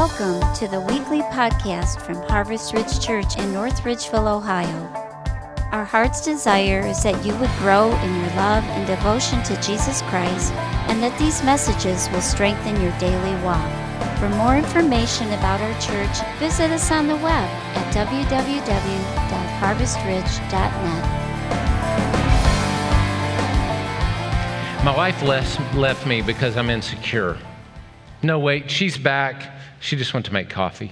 Welcome to the weekly podcast from Harvest Ridge Church in North Ridgeville, Ohio. Our heart's desire is that you would grow in your love and devotion to Jesus Christ, and that these messages will strengthen your daily walk. For more information about our church, visit us on the web at www.harvestridge.net. My wife left me because I'm insecure. No, wait, she's back. She just went to make coffee.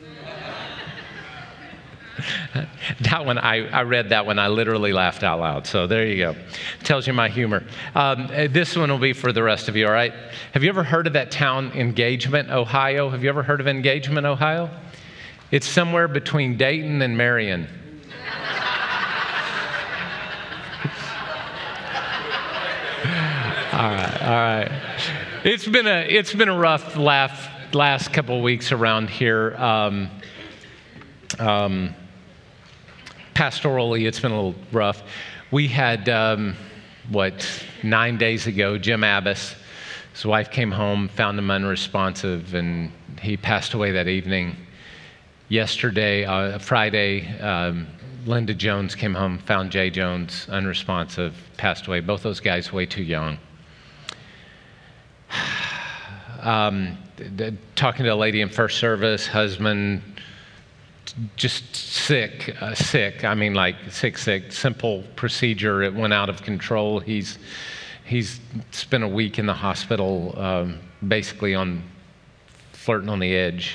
That one, I read that one. I literally laughed out loud. So there you go. Tells you my humor. This one will be for the rest of you, all right? Have you ever heard of that town, Engagement, Ohio? Have you ever heard of Engagement, Ohio? It's somewhere between Dayton and Marion. All right. It's been a rough last couple of weeks around here. Pastorally, it's been a little rough. We had 9 days ago, Jim Abbas, his wife came home, found him unresponsive, and he passed away that evening. Yesterday, Friday, Linda Jones came home, found Jay Jones unresponsive, passed away. Both those guys way too young. Talking to a lady in first service, husband just sick. I mean, like sick. Simple procedure. It went out of control. He's spent a week in the hospital, basically flirting on the edge.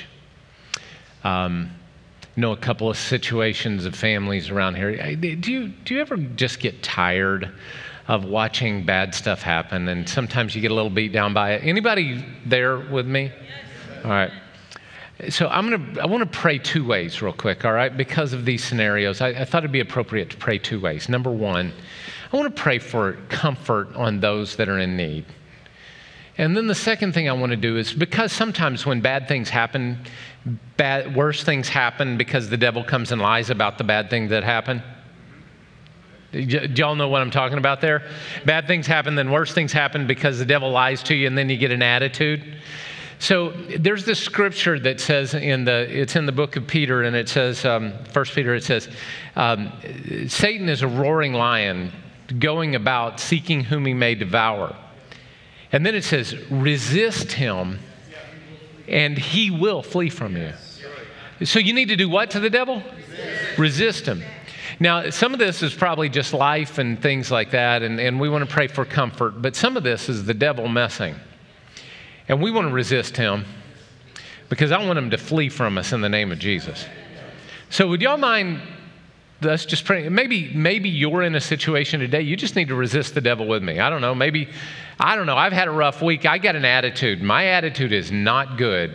Know a couple of situations of families around here. Do you ever just get tired of watching bad stuff happen, and sometimes you get a little beat down by it? Anybody there with me? Yes. All right. So I want to pray two ways real quick, all right? Because of these scenarios, I thought it'd be appropriate to pray two ways. Number one, I want to pray for comfort on those that are in need. And then the second thing I want to do is, because sometimes when bad things happen, worse things happen because the devil comes and lies about the bad thing that happened. Do y'all know what I'm talking about there? Bad things happen, then worse things happen because the devil lies to you, and then you get an attitude. So there's this scripture that says it's in the book of Peter, and it says, 1 Peter, it says, Satan is a roaring lion going about seeking whom he may devour. And then it says, resist him and he will flee from you. So you need to do what to the devil? Resist him. Now, some of this is probably just life and things like that, and we want to pray for comfort. But some of this is the devil messing. And we want to resist him because I want him to flee from us in the name of Jesus. So would y'all mind us just praying? Maybe you're in a situation today, you just need to resist the devil with me. I don't know. I've had a rough week. I got an attitude. My attitude is not good.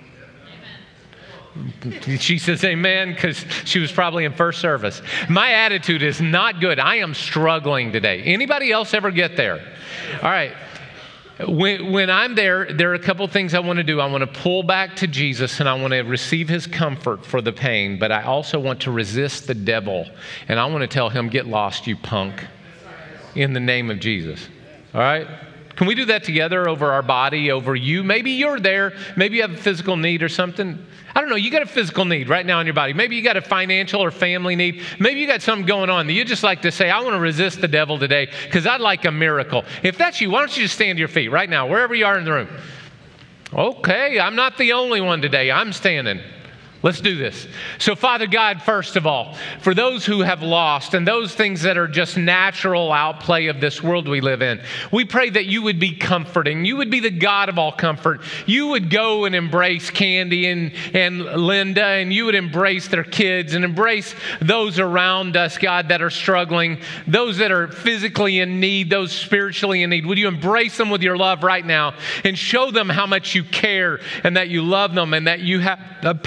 She says amen because she was probably in first service. My attitude is not good. I am struggling today. Anybody else ever get there? All right. When I'm there are a couple things I want to do. I want to pull back to Jesus, and I want to receive his comfort for the pain, but I also want to resist the devil, and I want to tell him, get lost, you punk, in the name of Jesus. All right? Can we do that together over our body, over you? Maybe you're there. Maybe you have a physical need or something. I don't know. You got a physical need right now in your body. Maybe you got a financial or family need. Maybe you got something going on that you just like to say, I want to resist the devil today because I'd like a miracle. If that's you, why don't you just stand to your feet right now, wherever you are in the room? Okay, I'm not the only one today. I'm standing. Let's do this. So, Father God, first of all, for those who have lost and those things that are just natural outplay of this world we live in, we pray that you would be comforting. You would be the God of all comfort. You would go and embrace Candy and Linda, and you would embrace their kids and embrace those around us, God, that are struggling, those that are physically in need, those spiritually in need. Would you embrace them with your love right now and show them how much you care and that you love them and that you have a passion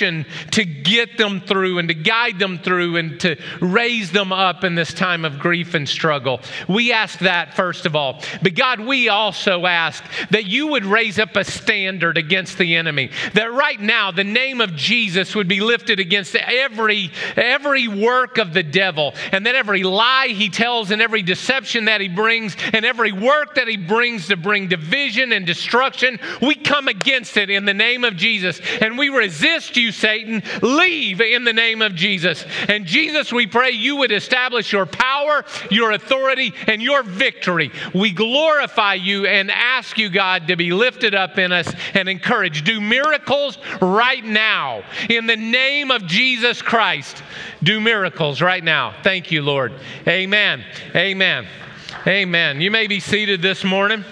passion to get them through and to guide them through and to raise them up in this time of grief and struggle. We ask that first of all. But God, we also ask that you would raise up a standard against the enemy. That right now the name of Jesus would be lifted against every work of the devil, and that every lie he tells and every deception that he brings and every work that he brings to bring division and destruction, we come against it in the name of Jesus. And we resist you, Satan. Leave in the name of Jesus. And Jesus, we pray you would establish your power, your authority, and your victory. We glorify you and ask you, God, to be lifted up in us and encouraged. Do miracles right now. In the name of Jesus Christ, do miracles right now. Thank you, Lord. Amen. Amen. Amen. You may be seated this morning.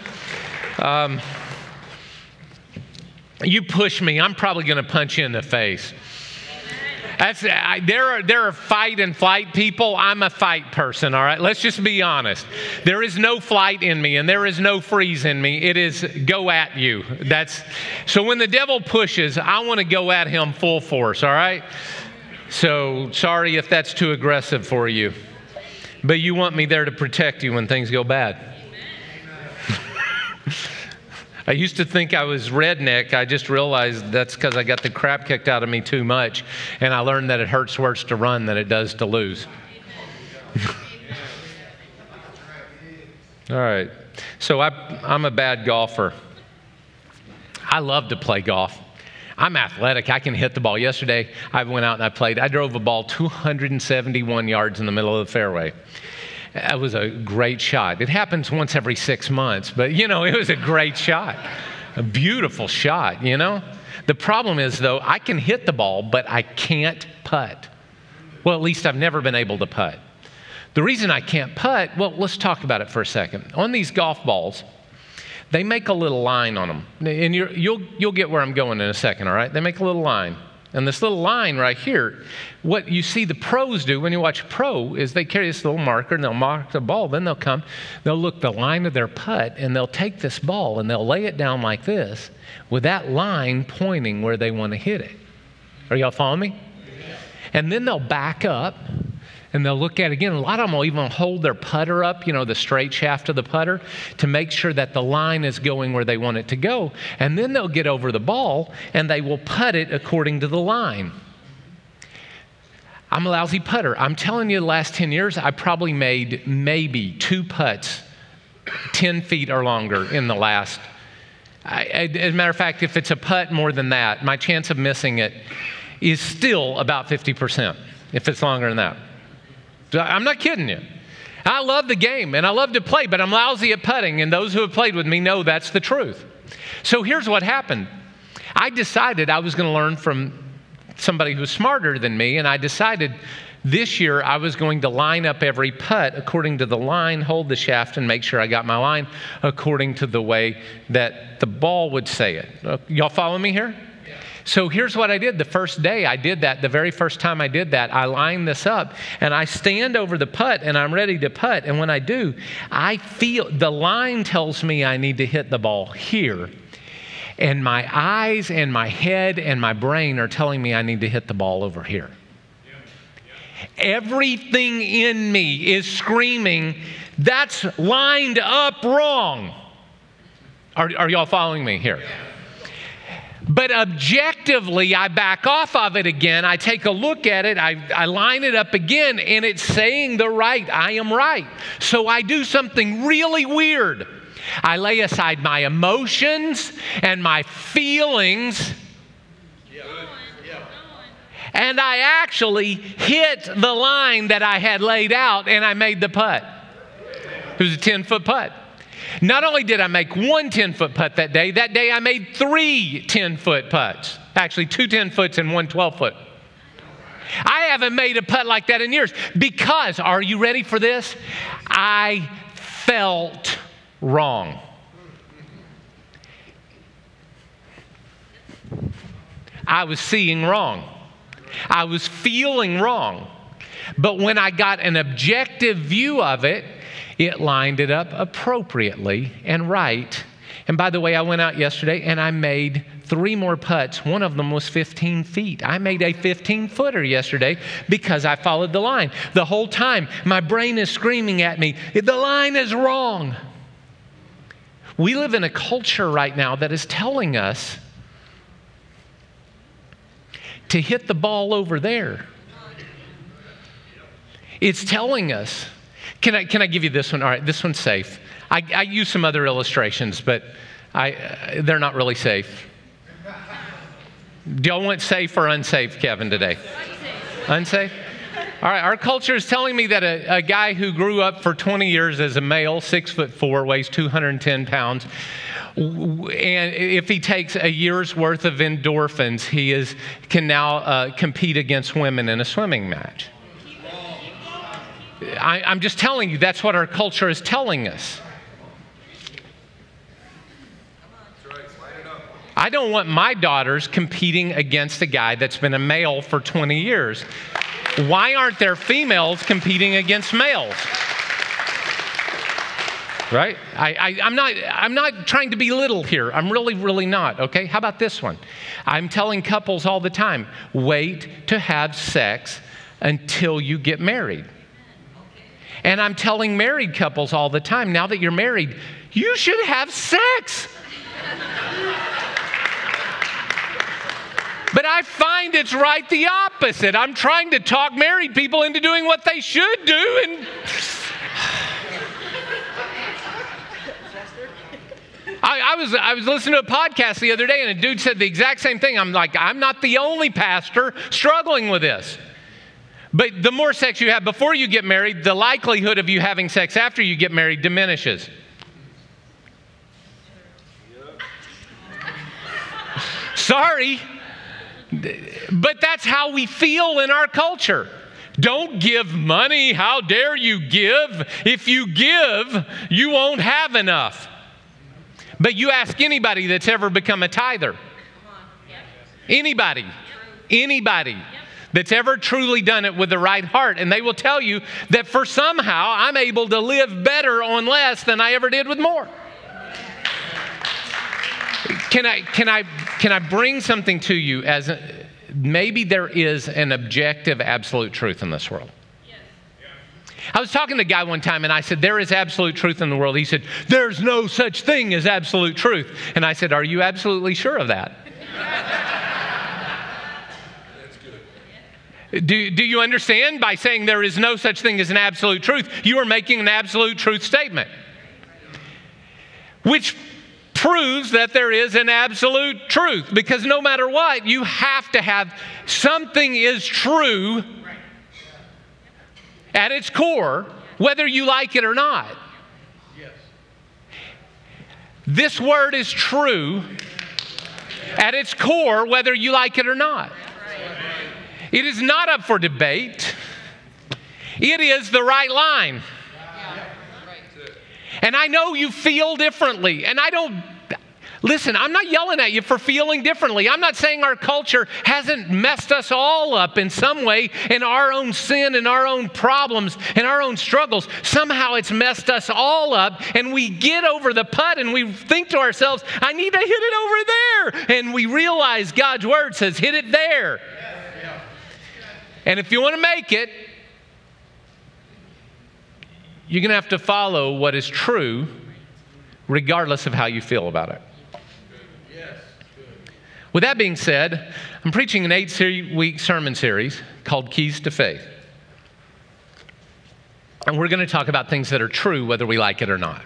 You push me, I'm probably going to punch you in the face. There are fight and flight people. I'm a fight person, all right? Let's just be honest. There is no flight in me and there is no freeze in me. It is go at you. So when the devil pushes, I want to go at him full force, all right? So sorry if that's too aggressive for you. But you want me there to protect you when things go bad. I used to think I was redneck. I just realized that's because I got the crap kicked out of me too much. And I learned that it hurts worse to run than it does to lose. All right. So I'm a bad golfer. I love to play golf. I'm athletic. I can hit the ball. Yesterday, I went out and I played. I drove a ball 271 yards in the middle of the fairway. It was a great shot. It happens once every 6 months, but it was a great shot. A beautiful shot, The problem is, though, I can hit the ball, but I can't putt. Well, at least I've never been able to putt. The reason I can't putt, well, let's talk about it for a second. On these golf balls, they make a little line on them. And you'll get where I'm going in a second, all right? They make a little line. And this little line right here, what you see the pros do when you watch a pro is they carry this little marker and they'll mark the ball. Then they'll look the line of their putt and they'll take this ball and they'll lay it down like this with that line pointing where they want to hit it. Are y'all following me? And then they'll back up and they'll look at it again. A lot of them will even hold their putter up, the straight shaft of the putter, to make sure that the line is going where they want it to go. And then they'll get over the ball and they will putt it according to the line. I'm a lousy putter. I'm telling you, the last 10 years, I probably made maybe 2 putts 10 feet or longer in the last. As a matter of fact, if it's a putt more than that, my chance of missing it is still about 50% if it's longer than that. I'm not kidding you. I love the game and I love to play, but I'm lousy at putting, and those who have played with me know that's the truth. So here's what happened. I decided I was going to learn from somebody who's smarter than me, and I decided this year I was going to line up every putt according to the line, hold the shaft, and make sure I got my line according to the way that the ball would say it. Y'all follow me here? So here's what I did. The first day I did that, the very first time I did that, I lined this up and I stand over the putt and I'm ready to putt. And when I do, I feel the line tells me I need to hit the ball here. And my eyes and my head and my brain are telling me I need to hit the ball over here. Everything in me is screaming, that's lined up wrong. Are y'all following me here? But objectively, I back off of it again. I take a look at it. I line it up again, and it's saying I am right. So I do something really weird. I lay aside my emotions and my feelings, and I actually hit the line that I had laid out, and I made the putt. It was a 10-foot putt. Not only did I make one 10-foot putt that day I made 3 10-foot putts. Actually, 2 10-foots and 1 12-foot. I haven't made a putt like that in years because, are you ready for this? I felt wrong. I was seeing wrong. I was feeling wrong. But when I got an objective view of it, it lined it up appropriately and right. And by the way, I went out yesterday and I made 3 more putts. One of them was 15 feet. I made a 15-footer yesterday because I followed the line. The whole time, my brain is screaming at me, the line is wrong. We live in a culture right now that is telling us to hit the ball over there. It's telling us. Can I give you this one? All right, this one's safe. I use some other illustrations, but they're not really safe. Do y'all want safe or unsafe, Kevin, today? Unsafe? All right, our culture is telling me that a guy who grew up for 20 years as a male, 6'4", weighs 210 pounds, and if he takes a year's worth of endorphins, he can now compete against women in a swimming match. I'm just telling you, that's what our culture is telling us. I don't want my daughters competing against a guy that's been a male for 20 years. Why aren't there females competing against males? Right? I'm not trying to be little here. I'm really, really not, okay? How about this one? I'm telling couples all the time, wait to have sex until you get married. And I'm telling married couples all the time, now that you're married, you should have sex. But I find it's right the opposite. I'm trying to talk married people into doing what they should do, and I was listening to a podcast the other day, and a dude said the exact same thing. I'm like, I'm not the only pastor struggling with this. But the more sex you have before you get married, the likelihood of you having sex after you get married diminishes. Sorry, but that's how we feel in our culture. Don't give money. How dare you give? If you give, you won't have enough. But you ask anybody that's ever become a tither. Anybody that's ever truly done it with the right heart, and they will tell you that for somehow I'm able to live better on less than I ever did with more. Can I bring something to you as maybe there is an objective absolute truth in this world? I was talking to a guy one time, and I said, there is absolute truth in the world. He said, there's no such thing as absolute truth. And I said, are you absolutely sure of that? Do you understand? By saying there is no such thing as an absolute truth, you are making an absolute truth statement, which proves that there is an absolute truth, because no matter what, you have to have something is true at its core, whether you like it or not. This word is true at its core, whether you like it or not. It is not up for debate. It is the right line. And I know you feel differently. And listen, I'm not yelling at you for feeling differently. I'm not saying our culture hasn't messed us all up in some way in our own sin and our own problems and our own struggles. Somehow it's messed us all up, and we get over the putt and we think to ourselves, I need to hit it over there. And we realize God's word says, hit it there. And if you want to make it, you're going to have to follow what is true, regardless of how you feel about it. With that being said, I'm preaching an 8-week sermon series called Keys to Faith. And we're going to talk about things that are true, whether we like it or not.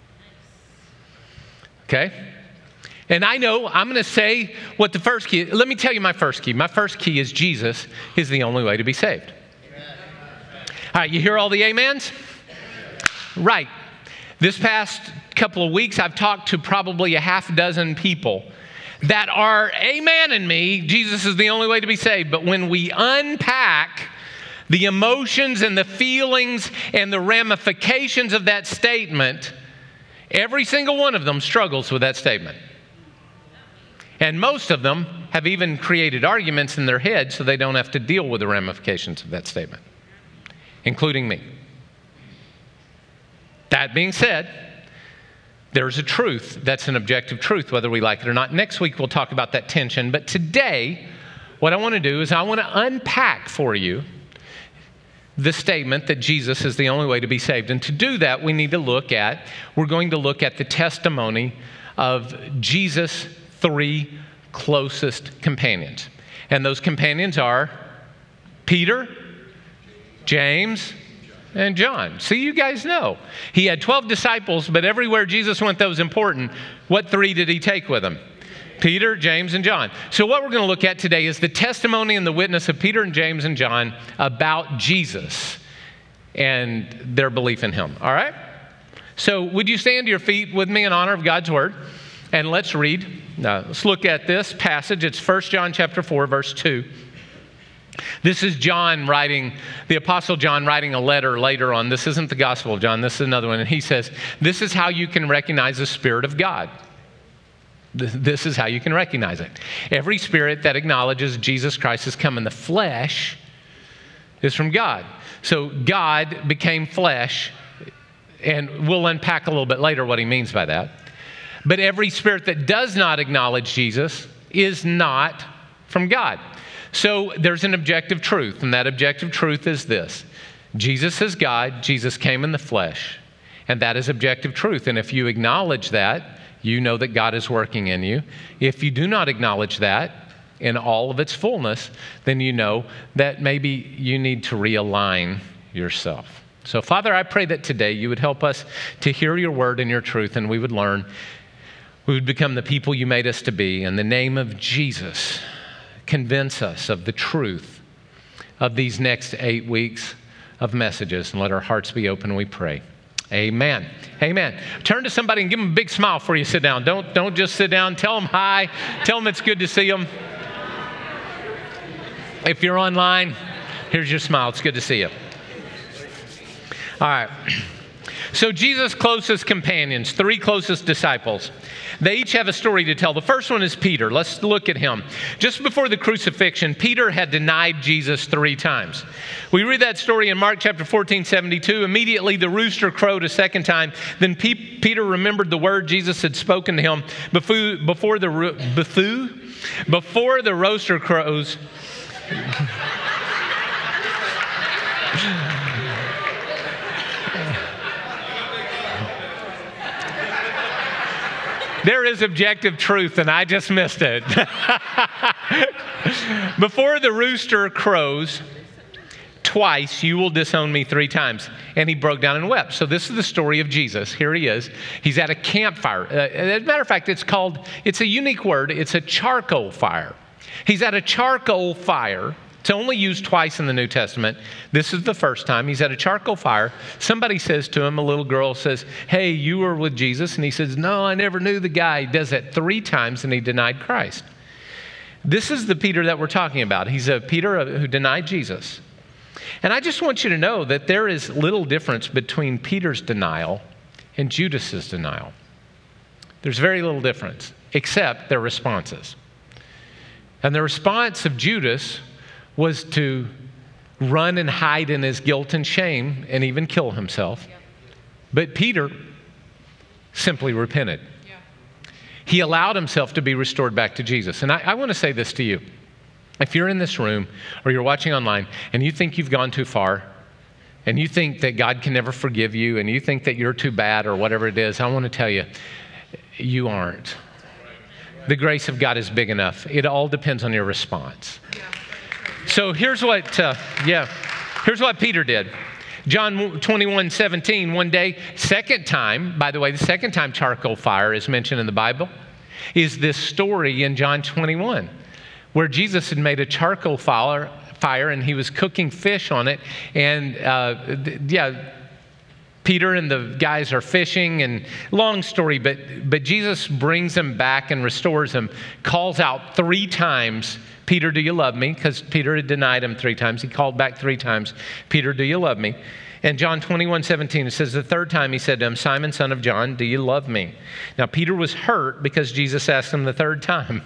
Okay? And I know I'm going to say what the first key is. Let me tell you my first key. My first key is Jesus is the only way to be saved. All right, you hear all the amens? Right. This past couple of weeks, I've talked to probably a half dozen people that are amen-ing me, Jesus is the only way to be saved. But when we unpack the emotions and the feelings and the ramifications of that statement, every single one of them struggles with that statement. And most of them have even created arguments in their head so they don't have to deal with the ramifications of that statement, including me. That being said, There's a truth. That's an objective truth, whether we like it or not. Next week, we'll talk about that tension. But today, what I want to do is I want to unpack for you the statement that Jesus is the only way to be saved. And to do that, we're going to look at the testimony of Jesus' 3 closest companions. And those companions are Peter, James, and John. See, you guys know. He had 12 disciples, but everywhere Jesus went that was important, what 3 did he take with him? Peter, James, and John. So what we're going to look at today is the testimony and the witness of Peter and James and John about Jesus and their belief in him. All right? So would you stand to your feet with me in honor of God's word? And let's read. Let's look at this passage. It's 1 John chapter 4, verse 2. This is John writing, the Apostle John writing a letter later on. This isn't the Gospel of John. This is another one. And he says, this is how you can recognize the Spirit of God. This is how you can recognize it. Every spirit that acknowledges Jesus Christ has come in the flesh is from God. So God became flesh, and we'll unpack a little bit later what he means by that. But every spirit that does not acknowledge Jesus is not from God. So there's an objective truth, and that objective truth is this. Jesus is God. Jesus came in the flesh, and that is objective truth. And if you acknowledge that, you know that God is working in you. If you do not acknowledge that in all of its fullness, then you know that maybe you need to realign yourself. So, Father, I pray that today you would help us to hear your word and your truth, and we would learn. We would become the people you made us to be. In the name of Jesus, convince us of the truth of these next 8 weeks of messages, and let our hearts be open, we pray. Amen. Amen. Turn to somebody and give them a big smile before you sit down. Don't just sit down. Tell them hi. Tell them it's good to see them. If you're online, here's your smile. It's good to see you. All right. So Jesus' closest companions, 3 closest disciples, they each have a story to tell. The first one is Peter. Let's look at him. Just before the crucifixion, Peter had denied Jesus 3 times. We read that story in Mark chapter 14:72. Immediately the rooster crowed a second time. Then Peter remembered the word Jesus had spoken to him before the rooster crows. There is objective truth, and I just missed it. Before the rooster crows twice, you will disown me 3 times. And he broke down and wept. So this is the story of Jesus. Here he is. He's at a campfire. As a matter of fact, it's a unique word. It's a charcoal fire. He's at a charcoal fire. It's only used twice in the New Testament. This is the first time. He's at a charcoal fire. Somebody says to him, a little girl says, hey, you were with Jesus. And he says, no, I never knew the guy. He does that 3 times, and he denied Christ. This is the Peter that we're talking about. He's a Peter who denied Jesus. And I just want you to know that there is little difference between Peter's denial and Judas's denial. There's very little difference, except their responses. And the response of Judas was to run and hide in his guilt and shame and even kill himself. But Peter simply repented. He allowed himself to be restored back to Jesus. And I want to say this to you. If you're in this room or you're watching online and you think you've gone too far and you think that God can never forgive you and you think that you're too bad or whatever it is, I want to tell you, you aren't. The grace of God is big enough. It all depends on your response. So here's what Peter did. John 21:17, one day, second time, by the way, the second time charcoal fire is mentioned in the Bible, is this story in John 21, where Jesus had made a charcoal fire and he was cooking fish on it. And Peter and the guys are fishing, and long story, but Jesus brings them back and restores them, calls out 3 times, Peter, do you love me? Because Peter had denied him 3 times. He called back 3 times, Peter, do you love me? And John 21:17, it says the 3rd time he said to him, Simon, son of John, do you love me? Now, Peter was hurt because Jesus asked him the 3rd time.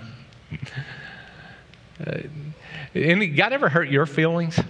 God ever hurt your feelings?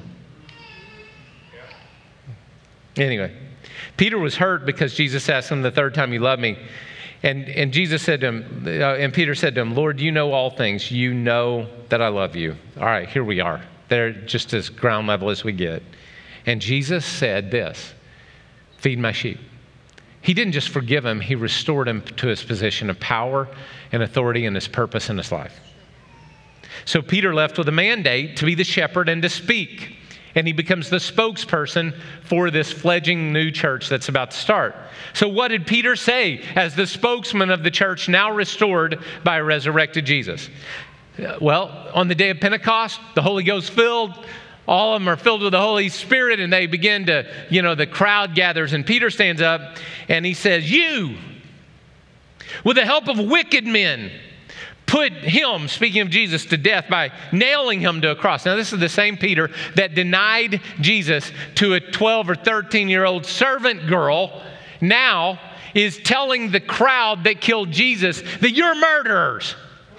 Anyway, Peter was hurt because Jesus asked him the 3rd time, you love me? And Jesus said to him, and Peter said to him, Lord, you know all things. You know that I love you. All right, here we are. They're just as ground level as we get. And Jesus said this, feed my sheep. He didn't just forgive him, he restored him to his position of power and authority and his purpose in his life. So Peter left with a mandate to be the shepherd and to speak. And he becomes the spokesperson for this fledgling new church that's about to start. So what did Peter say as the spokesman of the church now restored by a resurrected Jesus? Well, on the day of Pentecost, the Holy Ghost filled. All of them are filled with the Holy Spirit, and they begin to, the crowd gathers. And Peter stands up and he says, you, with the help of wicked men, put him, speaking of Jesus, to death by nailing him to a cross. Now, this is the same Peter that denied Jesus to a 12 or 13-year-old servant girl, now is telling the crowd that killed Jesus that you're murderers.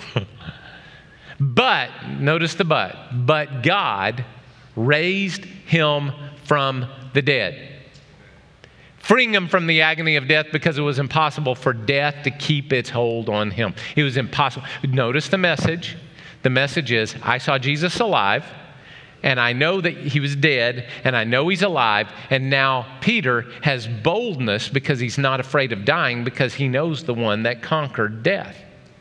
But, notice the but God raised him from the dead, freeing him from the agony of death because it was impossible for death to keep its hold on him. It was impossible. Notice the message. The message is, I saw Jesus alive, and I know that he was dead, and I know he's alive, and now Peter has boldness because he's not afraid of dying because he knows the one that conquered death.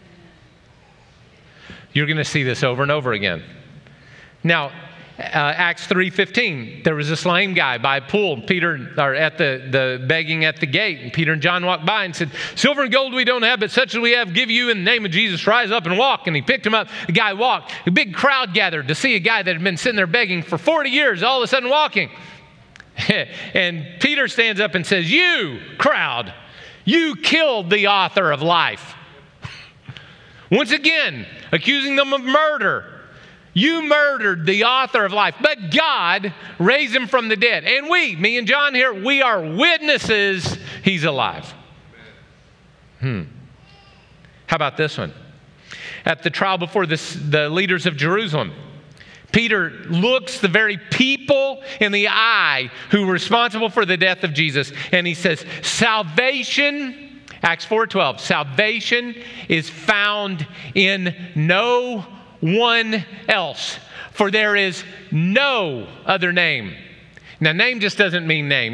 You're going to see this over and over again. Now, Acts 3:15, there was this lame guy by a pool, at the begging at the gate. And Peter and John walked by and said, silver and gold we don't have, but such as we have give you in the name of Jesus. Rise up and walk. And he picked him up. The guy walked. A big crowd gathered to see a guy that had been sitting there begging for 40 years, all of a sudden walking. And Peter stands up and says, you crowd, you killed the author of life. Once again, accusing them of murder. You murdered the author of life, but God raised him from the dead. And we, me and John here, we are witnesses he's alive. How about this one? At the trial before the leaders of Jerusalem, Peter looks the very people in the eye who were responsible for the death of Jesus, and he says, salvation, Acts 4:12, salvation is found in no one else, for there is no other name. Now, name just doesn't mean name.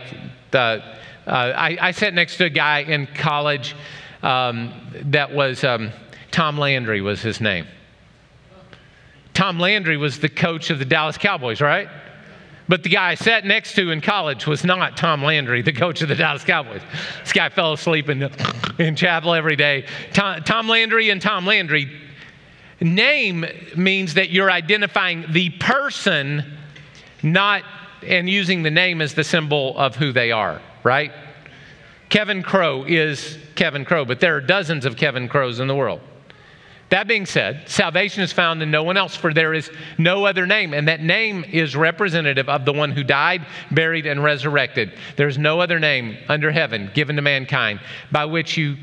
I sat next to a guy in college that was Tom Landry was his name. Tom Landry was the coach of the Dallas Cowboys, right? But the guy I sat next to in college was not Tom Landry, the coach of the Dallas Cowboys. This guy fell asleep in chapel every day. Tom Landry and Tom Landry. Name means that you're identifying the person, and using the name as the symbol of who they are, right? Kevin Crow is Kevin Crow, but there are dozens of Kevin Crows in the world. That being said, salvation is found in no one else, for there is no other name. And that name is representative of the one who died, buried, and resurrected. There's no other name under heaven given to mankind by which you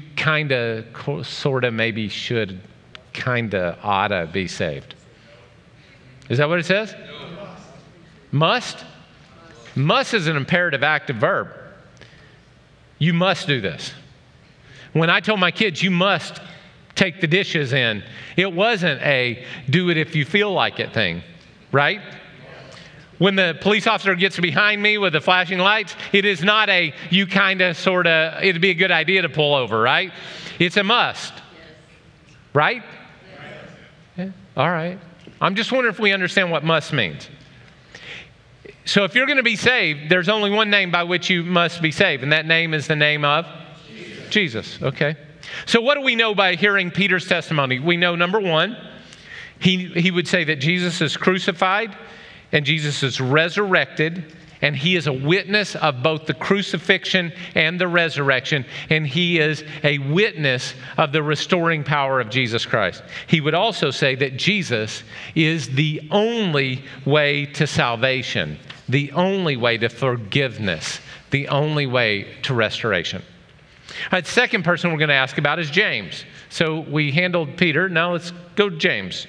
maybe should, oughta be saved. Is that what it says? No. Must? Must is an imperative active verb. You must do this. When I told my kids, you must take the dishes in, it wasn't a do it if you feel like it thing, right? When the police officer gets behind me with the flashing lights, it is not a it'd be a good idea to pull over, right? It's a must, right? Yeah. All right. I'm just wondering if we understand what must means. So if you're going to be saved, there's only one name by which you must be saved, and that name is the name of Jesus. Okay. So what do we know by hearing Peter's testimony? We know, number one, he would say that Jesus is crucified and Jesus is resurrected, and he is a witness of both the crucifixion and the resurrection, and he is a witness of the restoring power of Jesus Christ. He would also say that Jesus is the only way to salvation, the only way to forgiveness, the only way to restoration. All right, the second person we're going to ask about is James. So we handled Peter. Now let's go to James.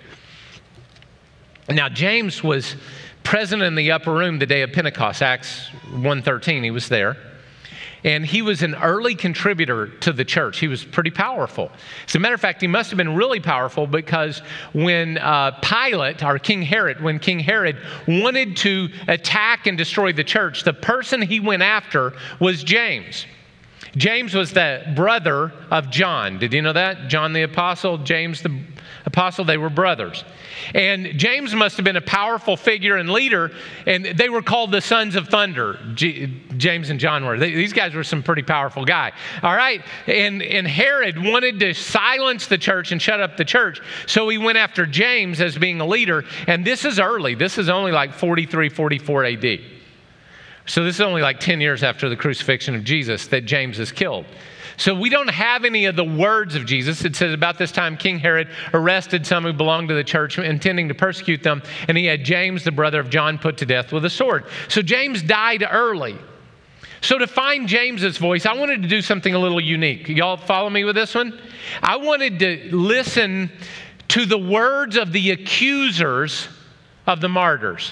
Now James was present in the upper room the day of Pentecost, Acts 1:13. He was there. And he was an early contributor to the church. He was pretty powerful. As a matter of fact, he must have been really powerful because when King Herod wanted to attack and destroy the church, the person he went after was James. James was the brother of John. Did you know that? John the Apostle, James the Apostle, they were brothers. And James must have been a powerful figure and leader, and they were called the Sons of Thunder. James and John were. These guys were some pretty powerful guys. All right? And Herod wanted to silence the church and shut up the church, so he went after James as being a leader. And this is early. This is only like 43, 44 AD. So this is only like 10 years after the crucifixion of Jesus that James is killed. So we don't have any of the words of Jesus. It says about this time, King Herod arrested some who belonged to the church, intending to persecute them, and he had James, the brother of John, put to death with a sword. So James died early. So to find James's voice, I wanted to do something a little unique. Y'all follow me with this one? I wanted to listen to the words of the accusers of the martyrs.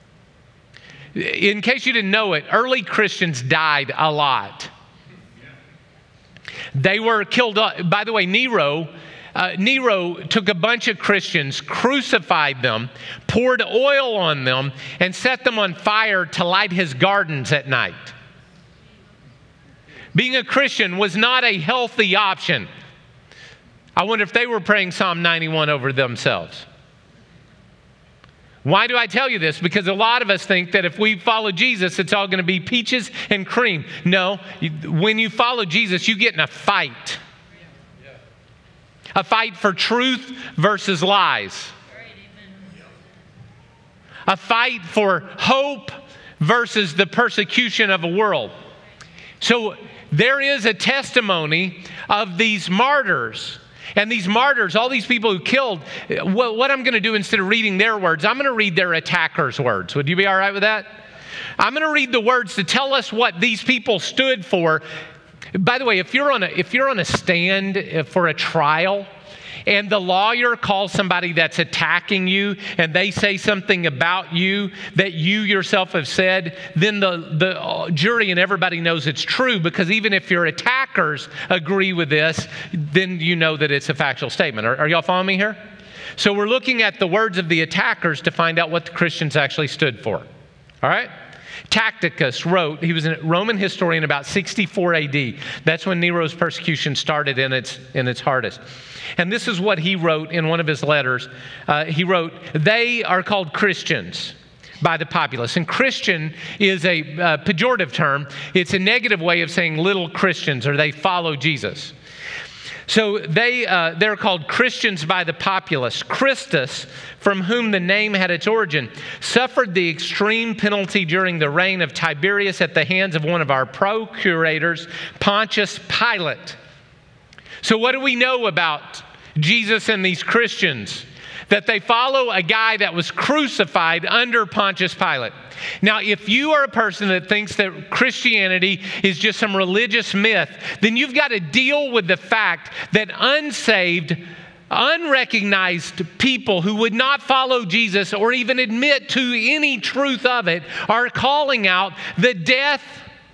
In case you didn't know it, early Christians died a lot. They were killed. By the way, Nero took a bunch of Christians, crucified them, poured oil on them, and set them on fire to light his gardens at night. Being a Christian was not a healthy option. I wonder if they were praying Psalm 91 over themselves. Why do I tell you this? Because a lot of us think that if we follow Jesus, it's all going to be peaches and cream. No, when you follow Jesus, you get in a fight. A fight for truth versus lies. A fight for hope versus the persecution of a world. So there is a testimony of these martyrs. And these martyrs, all these people who killed, what I'm going to do instead of reading their words, I'm going to read their attackers' words. Would you be all right with that? I'm going to read the words to tell us what these people stood for. By the way, if you're on a stand for a trial, and the lawyer calls somebody that's attacking you and they say something about you that you yourself have said, then the jury and everybody knows it's true, because even if your attackers agree with this, then you know that it's a factual statement. Are y'all following me here? So we're looking at the words of the attackers to find out what the Christians actually stood for. All right? Tacitus wrote, he was a Roman historian about 64 AD. That's when Nero's persecution started in its hardest. And this is what he wrote in one of his letters. He wrote, "They are called Christians by the populace." And Christian is a pejorative term. It's a negative way of saying little Christians, or they follow Jesus. So they're called Christians by the populace. Christus, from whom the name had its origin, suffered the extreme penalty during the reign of Tiberius at the hands of one of our procurators, Pontius Pilate. So what do we know about Jesus and these Christians? That they follow a guy that was crucified under Pontius Pilate. Now, if you are a person that thinks that Christianity is just some religious myth, then you've got to deal with the fact that unsaved, unrecognized people who would not follow Jesus or even admit to any truth of it are calling out the death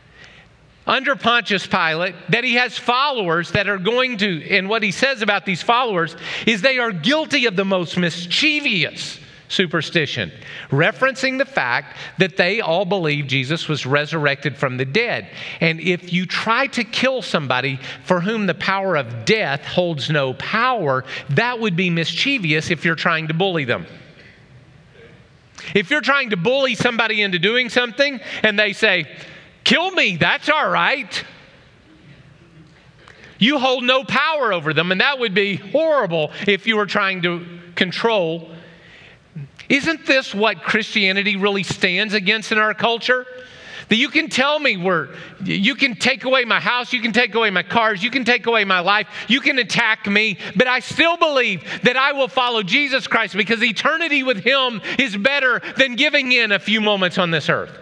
under Pontius Pilate, that he has followers that are going to, and what he says about these followers is they are guilty of the most mischievous superstition, referencing the fact that they all believe Jesus was resurrected from the dead. And if you try to kill somebody for whom the power of death holds no power, that would be mischievous if you're trying to bully them. If you're trying to bully somebody into doing something and they say, "Kill me, that's all right," you hold no power over them, and that would be horrible if you were trying to control. Isn't this what Christianity really stands against in our culture? That you can tell me you can take away my house, you can take away my cars, you can take away my life, you can attack me, but I still believe that I will follow Jesus Christ because eternity with Him is better than giving in a few moments on this earth.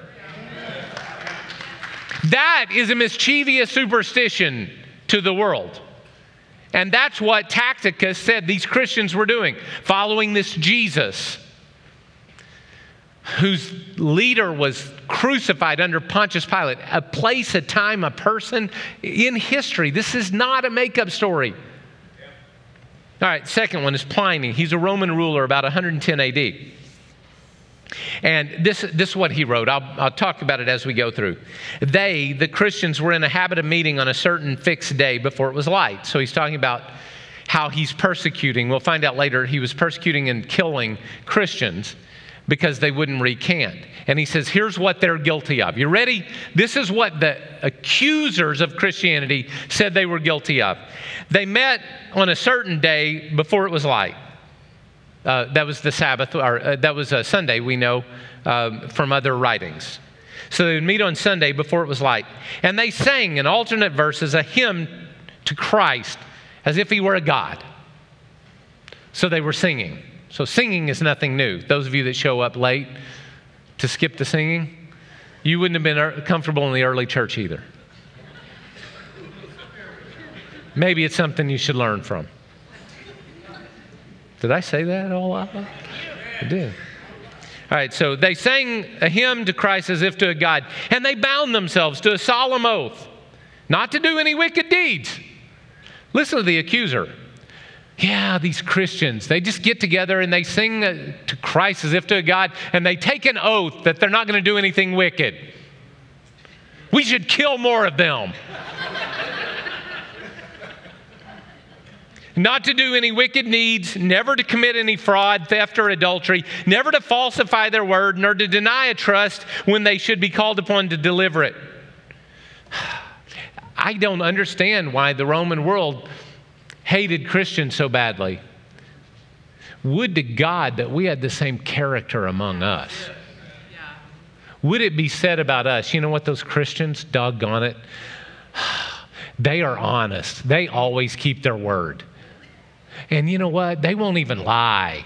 That is a mischievous superstition to the world. And that's what Tacitus said these Christians were doing, following this Jesus. whose leader was crucified under Pontius Pilate. A place, a time, a person in history. This is not a make-up story. All right, second one is Pliny. He's a Roman ruler about 110 AD. And this is what he wrote. I'll talk about it as we go through. They, the Christians, were in a habit of meeting on a certain fixed day before it was light. So he's talking about how he's persecuting. We'll find out later he was persecuting and killing Christians because they wouldn't recant. And he says, here's what they're guilty of. You ready? This is what the accusers of Christianity said they were guilty of. They met on a certain day before it was light. That was the Sabbath, or that was a Sunday, we know from other writings. So they would meet on Sunday before it was light. And they sang in alternate verses a hymn to Christ as if he were a god. So they were singing. So singing is nothing new. Those of you that show up late to skip the singing, you wouldn't have been comfortable in the early church either. Maybe it's something you should learn from. Did I say that all out loud? I did. All right, so they sang a hymn to Christ as if to a god, and they bound themselves to a solemn oath not to do any wicked deeds. Listen to the accuser. Yeah, these Christians, they just get together and they sing to Christ as if to a god, and they take an oath that they're not going to do anything wicked. We should kill more of them. Not to do any wicked deeds, never to commit any fraud, theft, or adultery, never to falsify their word, nor to deny a trust when they should be called upon to deliver it. I don't understand why the Roman world hated Christians so badly. Would to God that we had the same character among us. Would it be said about us, you know what, those Christians, doggone it, they are honest. They always keep their word. And you know what? They won't even lie.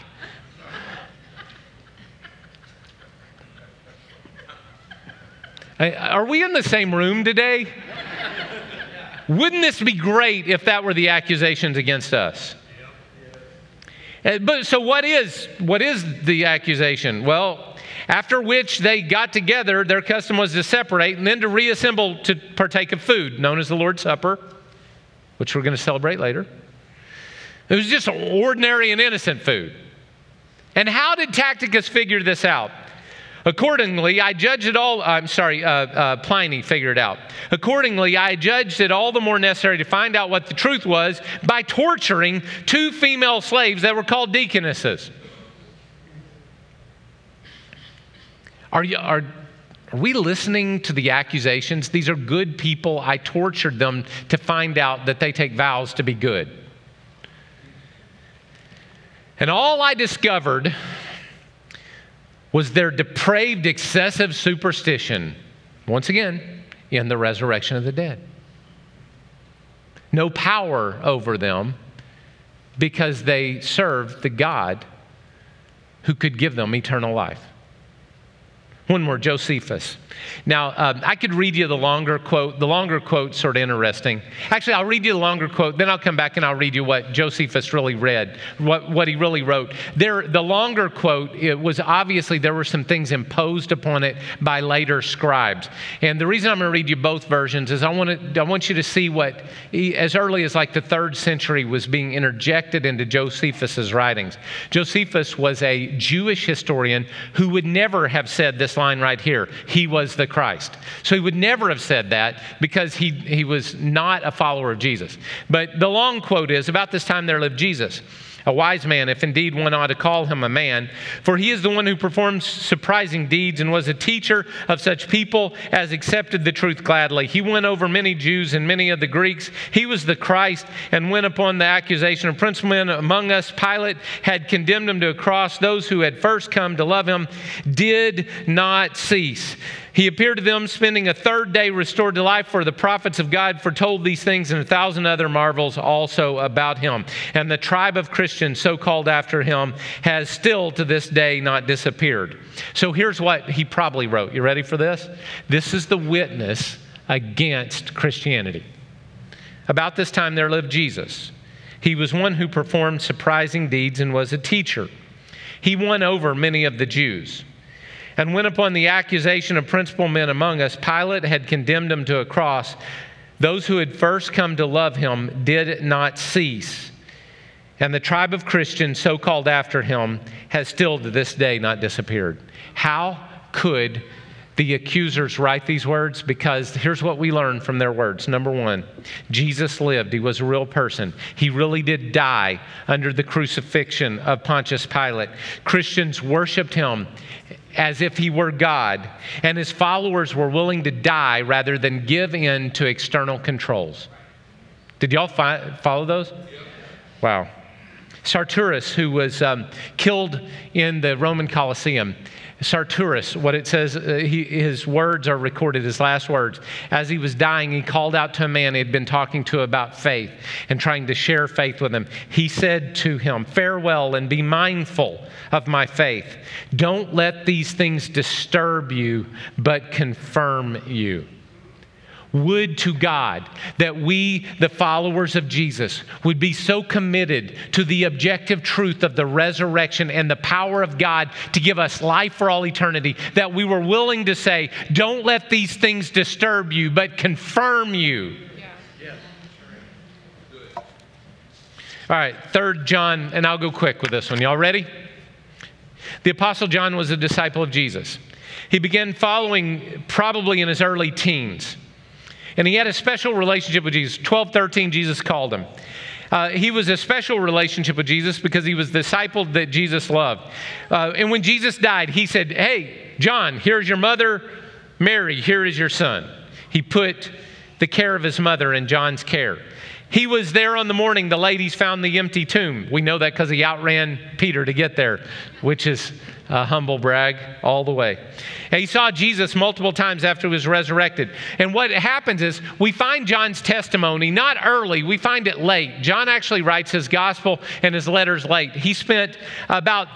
Are we in the same room today? Wouldn't this be great if that were the accusations against us? But so what is the accusation? Well, after which they got together, their custom was to separate and then to reassemble to partake of food, known as the Lord's Supper, which we're going to celebrate later. It was just ordinary and innocent food. And how did Tacitus figure this out? Accordingly, I judged it all, Pliny figured it out. Accordingly, I judged it all the more necessary to find out what the truth was by torturing 2 female slaves that were called deaconesses. Are we listening to the accusations? These are good people. I tortured them to find out that they take vows to be good. And all I discovered was their depraved, excessive superstition, once again, in the resurrection of the dead. No power over them because they served the God who could give them eternal life. One more, Josephus. Now, I could read you the longer quote. The longer quote's sort of interesting. Actually, I'll read you the longer quote, then I'll come back and I'll read you what Josephus really read, what he really wrote. The longer quote, it was obviously there were some things imposed upon it by later scribes. And the reason I'm going to read you both versions is I want you to see what, as early as like the 3rd century, was being interjected into Josephus's writings. Josephus was a Jewish historian who would never have said this line right here, he was the Christ. So he would never have said that because he was not a follower of Jesus. But the long quote is, about this time there lived Jesus, a wise man, if indeed one ought to call him a man, for he is the one who performs surprising deeds and was a teacher of such people as accepted the truth gladly. He went over many Jews and many of the Greeks. He was the Christ, and when upon the accusation of principal men among us, Pilate had condemned him to a cross. Those who had first come to love him did not cease. He appeared to them, spending a 3rd day restored to life, for the prophets of God foretold these things and 1,000 other marvels also about him. And the tribe of Christians, so called after him, has still to this day not disappeared. So here's what he probably wrote. You ready for this? This is the witness against Christianity. About this time there lived Jesus. He was one who performed surprising deeds and was a teacher. He won over many of the Jews. And when upon the accusation of principal men among us, Pilate had condemned him to a cross, those who had first come to love him did not cease. And the tribe of Christians, so called after him, has still to this day not disappeared. How could the accusers write these words? Because here's what we learn from their words. Number one, Jesus lived. He was a real person. He really did die under the crucifixion of Pontius Pilate. Christians worshiped him as if he were God, and his followers were willing to die rather than give in to external controls. Did y'all follow those? Wow. Sartorus, who was killed in the Roman Colosseum, Sartorus, what it says, his words are recorded, his last words. As he was dying, he called out to a man he had been talking to about faith and trying to share faith with him. He said to him, "Farewell, and be mindful of my faith. Don't let these things disturb you, but confirm you." Would to God that we, the followers of Jesus, would be so committed to the objective truth of the resurrection and the power of God to give us life for all eternity, that we were willing to say, don't let these things disturb you, but confirm you. All right, 3 John, and I'll go quick with this one. Y'all ready? The Apostle John was a disciple of Jesus. He began following probably in his early teens. And he had a special relationship with Jesus. 12, 13, Jesus called him. He was a special relationship with Jesus because he was the disciple that Jesus loved. And when Jesus died, he said, "Hey, John, here's your mother. Mary, here is your son." He put the care of his mother in John's care. He was there on the morning the ladies found the empty tomb. We know that because he outran Peter to get there, which is a humble brag all the way. And he saw Jesus multiple times after he was resurrected. And what happens is we find John's testimony not early, we find it late. John actually writes his gospel and his letters late. He spent about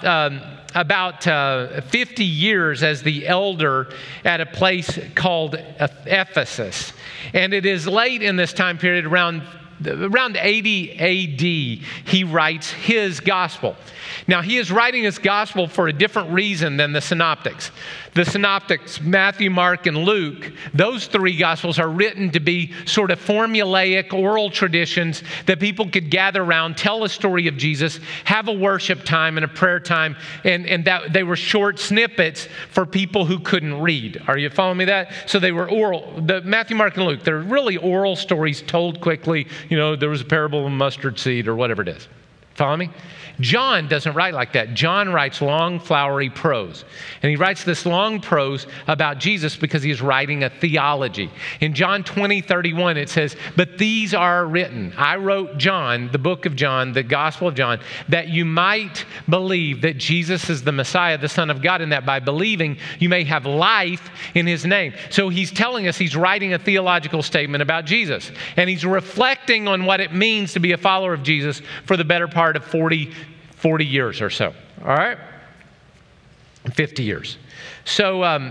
50 years as the elder at a place called Ephesus. And it is late in this time period, around 80 A.D., he writes his gospel. Now, he is writing his gospel for a different reason than the synoptics. The synoptics, Matthew, Mark, and Luke, those three gospels are written to be sort of formulaic oral traditions that people could gather around, tell a story of Jesus, have a worship time and a prayer time, and that they were short snippets for people who couldn't read. Are you following me that? So they were oral. The Matthew, Mark, and Luke, they're really oral stories told quickly. You know, there was a parable of a mustard seed or whatever it is. Follow me? John doesn't write like that. John writes long, flowery prose. And he writes this long prose about Jesus because he's writing a theology. In John 20:31, it says, "But these are written. I wrote John, the book of John, the Gospel of John, that you might believe that Jesus is the Messiah, the Son of God, and that by believing you may have life in his name." So he's telling us he's writing a theological statement about Jesus. And he's reflecting on what it means to be a follower of Jesus for the better part of 40 years or so, all right? 50 years. So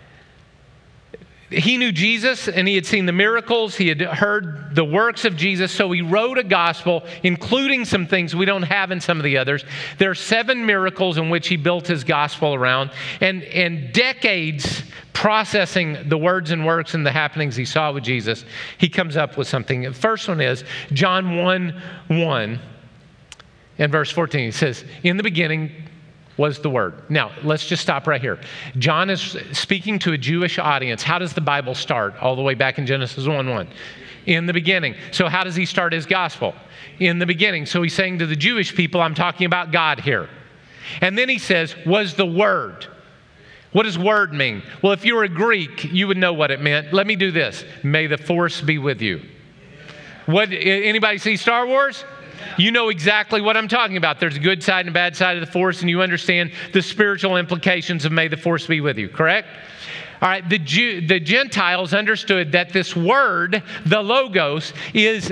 he knew Jesus and he had seen the miracles. He had heard the works of Jesus. So he wrote a gospel, including some things we don't have in some of the others. There are 7 miracles in which he built his gospel around. And decades processing the words and works and the happenings he saw with Jesus, he comes up with something. The first one is John 1:1. In verse 14, he says, "In the beginning was the Word." Now, let's just stop right here. John is speaking to a Jewish audience. How does the Bible start? All the way back in Genesis 1:1. In the beginning. So how does he start his gospel? In the beginning. So he's saying to the Jewish people, I'm talking about God here. And then he says, was the Word. What does word mean? Well, if you were a Greek, you would know what it meant. Let me do this. May the force be with you. Anybody see Star Wars? You know exactly what I'm talking about. There's a good side and a bad side of the force, and you understand the spiritual implications of may the force be with you, correct? All right, the Gentiles understood that this word, the logos, is,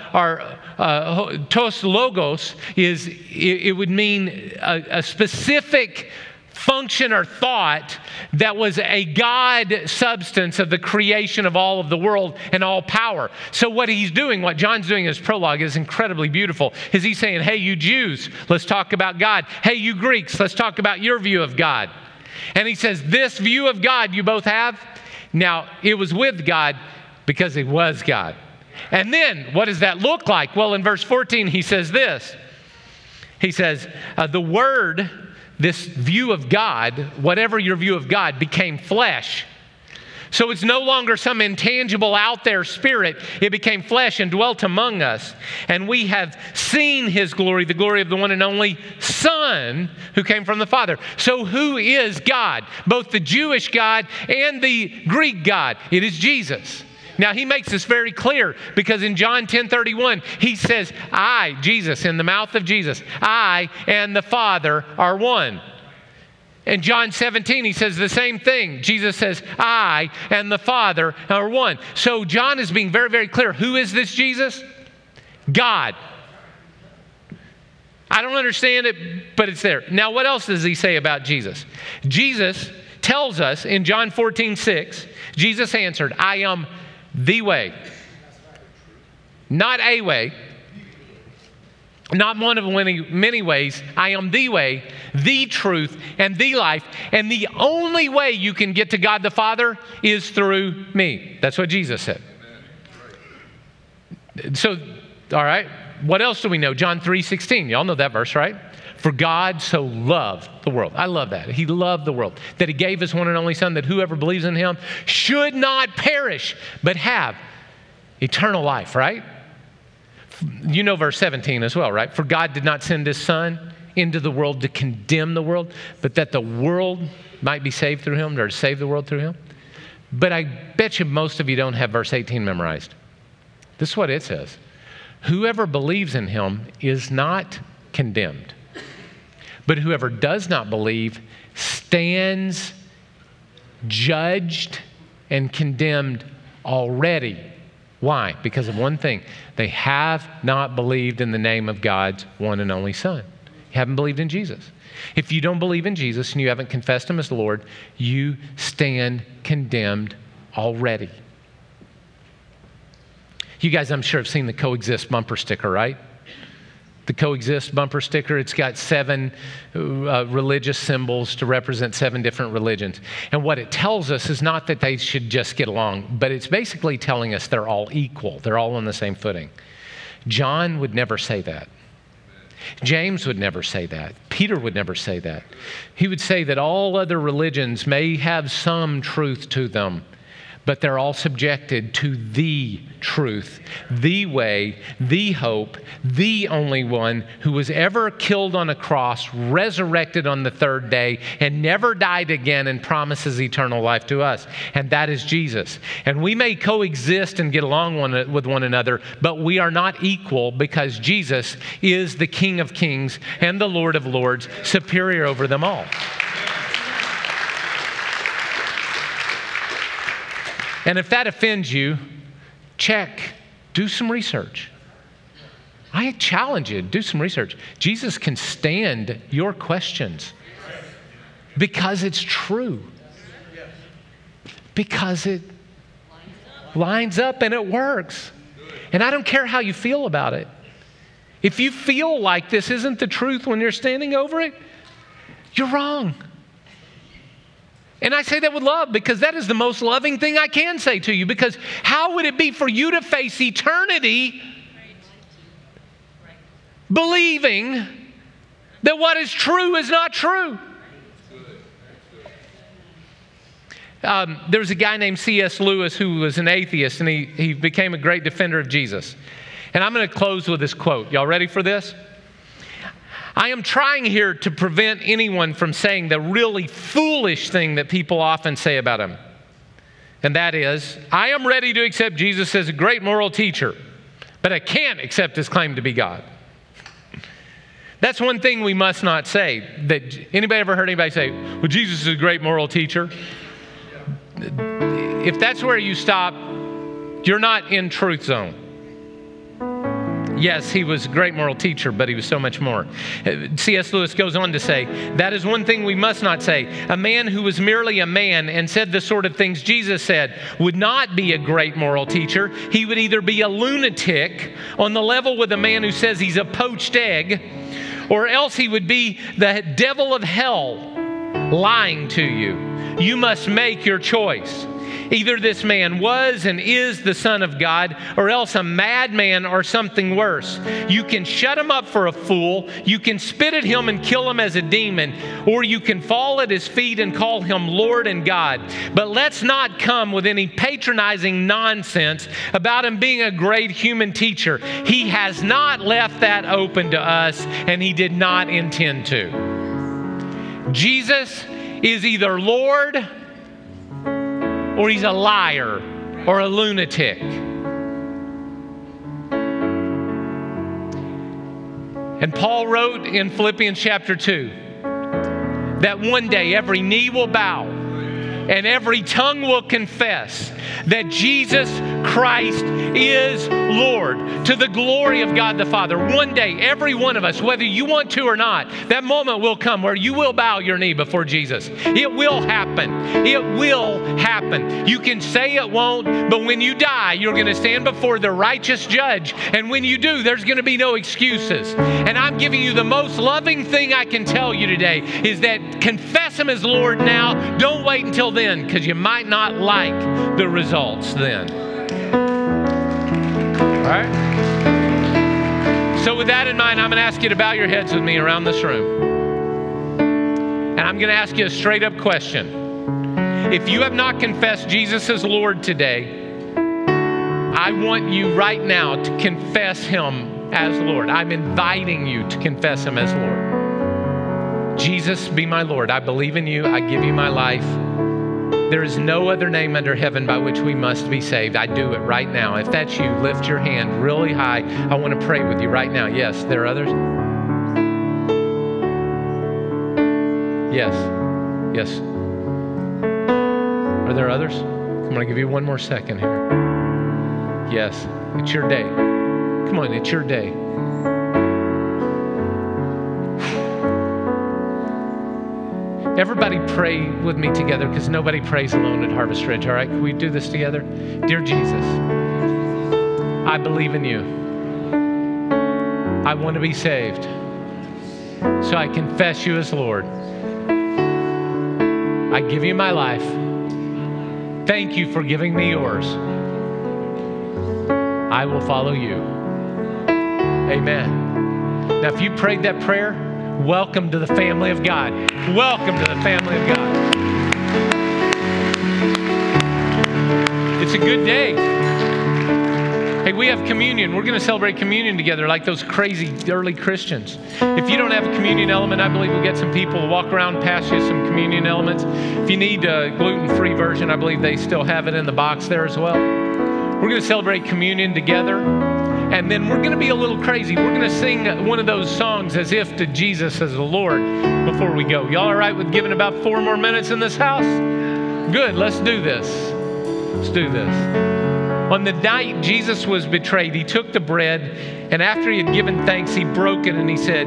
tos logos, it would mean a specific function or thought that was a God substance of the creation of all of the world and all power. So what he's doing, what John's doing in his prologue is incredibly beautiful, is he's saying, hey, you Jews, let's talk about God. Hey, you Greeks, let's talk about your view of God. And he says, this view of God you both have, now it was with God because it was God. And then what does that look like? Well, in verse 14, he says this. He says, the Word, this view of God, whatever your view of God, became flesh. So it's no longer some intangible out there spirit. It became flesh and dwelt among us. And we have seen his glory, the glory of the one and only Son who came from the Father. So who is God? Both the Jewish God and the Greek God. It is Jesus. Now, he makes this very clear because in John 10:31, he says, I, Jesus, in the mouth of Jesus, I and the Father are one. In John 17, he says the same thing. Jesus says, I and the Father are one. So John is being very, very clear. Who is this Jesus? God. I don't understand it, but it's there. Now, what else does he say about Jesus? Jesus tells us in John 14:6, Jesus answered, I am the way. Not a way. Not one of many ways. I am the way, the truth, and the life. And the only way you can get to God the Father is through me. That's what Jesus said. So, all right. What else do we know? John 3:16. Y'all know that verse, right? For God so loved the world. I love that. He loved the world. That he gave his one and only Son, that whoever believes in him should not perish, but have eternal life, right? You know verse 17 as well, right? For God did not send his Son into the world to condemn the world, but that the world might be saved through him, or to save the world through him. But I bet you most of you don't have verse 18 memorized. This is what it says. Whoever believes in him is not condemned, but whoever does not believe stands judged and condemned already. Why? Because of one thing. They have not believed in the name of God's one and only Son. You haven't believed in Jesus. If you don't believe in Jesus and you haven't confessed him as the Lord, you stand condemned already. You guys, I'm sure, have seen the Coexist bumper sticker, right? The Coexist bumper sticker, it's got 7 religious symbols to represent 7 different religions. And what it tells us is not that they should just get along, but it's basically telling us they're all equal. They're all on the same footing. John would never say that. James would never say that. Peter would never say that. He would say that all other religions may have some truth to them, but they're all subjected to the truth, the way, the hope, the only one who was ever killed on a cross, resurrected on the 3rd day, and never died again and promises eternal life to us. And that is Jesus. And we may coexist and get along with one another, but we are not equal because Jesus is the King of Kings and the Lord of Lords, superior over them all. And if that offends you, check, do some research. I challenge you, do some research. Jesus can stand your questions because it's true. Because it lines up and it works. And I don't care how you feel about it. If you feel like this isn't the truth when you're standing over it, you're wrong. And I say that with love because that is the most loving thing I can say to you. Because how would it be for you to face eternity believing that what is true is not true? There was a guy named C.S. Lewis who was an atheist, and he became a great defender of Jesus. And I'm going to close with this quote. Y'all ready for this? I am trying here to prevent anyone from saying the really foolish thing that people often say about him. And that is, I am ready to accept Jesus as a great moral teacher, but I can't accept his claim to be God. That's one thing we must not say. That anybody ever heard anybody say, well, Jesus is a great moral teacher? If that's where you stop, you're not in truth zone. Yes, he was a great moral teacher, but he was so much more. C.S. Lewis goes on to say, that is one thing we must not say. A man who was merely a man and said the sort of things Jesus said would not be a great moral teacher. He would either be a lunatic on the level with a man who says he's a poached egg, or else he would be the devil of hell lying to you. You must make your choice. Either this man was and is the Son of God, or else a madman or something worse. You can shut him up for a fool, you can spit at him and kill him as a demon, or you can fall at his feet and call him Lord and God. But let's not come with any patronizing nonsense about him being a great human teacher. He has not left that open to us, and he did not intend to. Jesus is either Lord or he's a liar or a lunatic. And Paul wrote in Philippians chapter 2 that one day every knee will bow and every tongue will confess that Jesus Christ is Lord, to the glory of God the Father. One day, every one of us, whether you want to or not, that moment will come where you will bow your knee before Jesus. It will happen. It will happen. You can say it won't, but when you die, you're going to stand before the righteous judge. And when you do, there's going to be no excuses. And I'm giving you the most loving thing I can tell you today is that confess Him as Lord now. Don't wait until then, because you might not like the results then. All right? So with that in mind, I'm going to ask you to bow your heads with me around this room. And I'm going to ask you a straight up question. If you have not confessed Jesus as Lord today, I want you right now to confess Him as Lord. I'm inviting you to confess Him as Lord. Jesus, be my Lord. I believe in you. I give you my life. There is no other name under heaven by which we must be saved. I do it right now. If that's you, lift your hand really high. I want to pray with you right now. Yes, there are others? Yes. Yes. Are there others? I'm going to give you one more second here. Yes, it's your day. Come on, it's your day. Everybody pray with me together, because nobody prays alone at Harvest Ridge, all right? Can we do this together? Dear Jesus, I believe in you. I want to be saved. So I confess you as Lord. I give you my life. Thank you for giving me yours. I will follow you. Amen. Now, if you prayed that prayer, welcome to the family of God. Welcome to the family of God. It's a good day. Hey, we have communion. We're going to celebrate communion together like those crazy early Christians. If you don't have a communion element, I believe we'll get some people to walk around, pass you some communion elements. If you need a gluten-free version, I believe they still have it in the box there as well. We're going to celebrate communion together. And then we're going to be a little crazy. We're going to sing one of those songs as if to Jesus as the Lord before we go. Y'all all right with giving about 4 more minutes in this house? Good. Let's do this. Let's do this. On the night Jesus was betrayed, He took the bread, and after He had given thanks, He broke it and He said,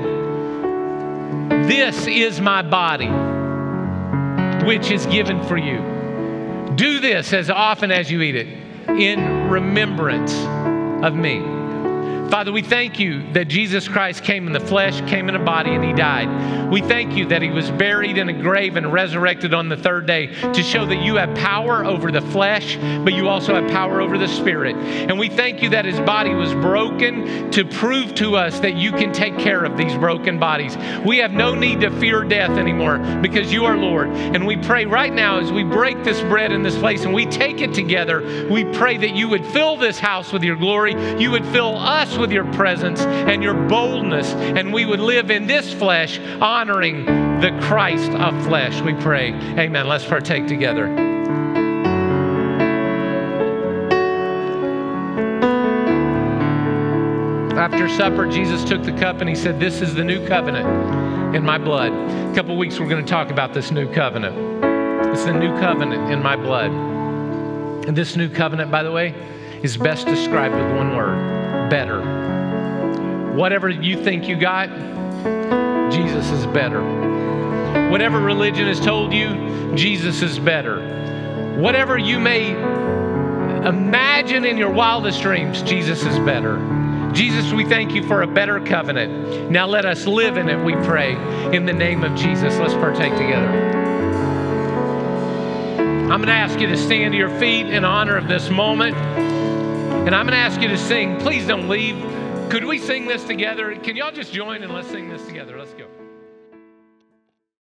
"This is my body, which is given for you. Do this as often as you eat it in remembrance of me." Father, we thank you that Jesus Christ came in the flesh, came in a body, and He died. We thank you that He was buried in a grave and resurrected on the 3rd day to show that you have power over the flesh, but you also have power over the spirit. And we thank you that His body was broken to prove to us that you can take care of these broken bodies. We have no need to fear death anymore because you are Lord. And we pray right now as we break this bread in this place and we take it together, we pray that you would fill this house with your glory. You would fill us with your presence and your boldness, and we would live in this flesh honoring the Christ of flesh, we pray. Amen. Let's partake together. After supper, Jesus took the cup and He said, "This is the new covenant in my blood." A couple weeks we're going to talk about this new covenant. It's the new covenant in my blood. And this new covenant, by the way, is best described with one word: better. Whatever you think you got, Jesus is better. Whatever religion has told you, Jesus is better. Whatever you may imagine in your wildest dreams, Jesus is better. Jesus, we thank you for a better covenant. Now let us live in it, we pray. In the name of Jesus, let's partake together. I'm going to ask you to stand to your feet in honor of this moment. And I'm going to ask you to sing. Please don't leave. Could we sing this together? Can y'all just join and let's sing this together? Let's go.